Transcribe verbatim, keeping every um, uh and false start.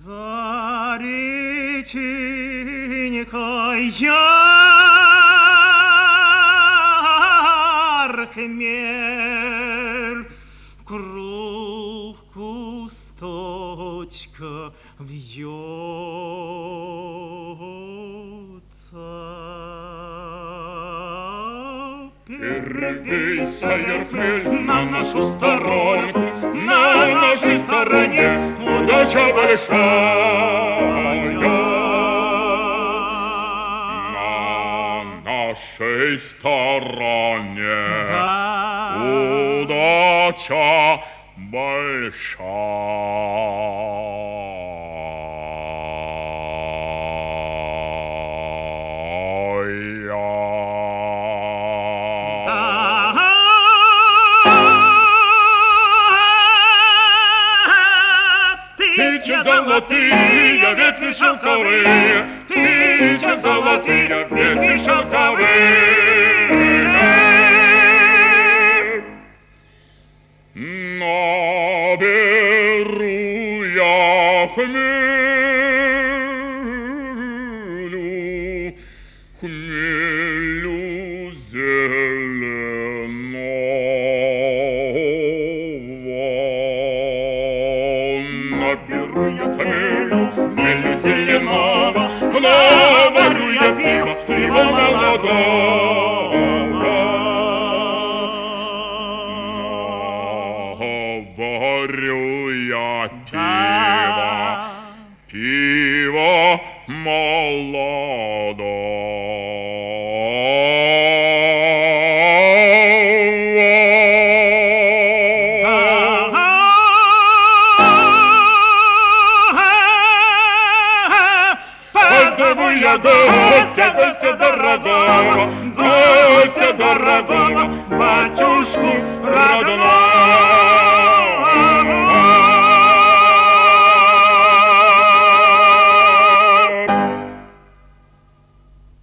За реченькой яркий мель, круг кусточка вьется. Первый сойдет хмель на нашу сторонку, на нашей стороне удача большая. На нашей стороне удача Птичьи золотые, ветви шелковые, птичьи золотые, ветви шелковые. Наберу я хмелю, хмелю зеленого. Наберу я хмелю, хмелю зеленого, наварю я пиво, пиво молодого. Наварю я пиво, пиво Позову я гостя, гостя дорогого, гостя дорогого, батюшку родного.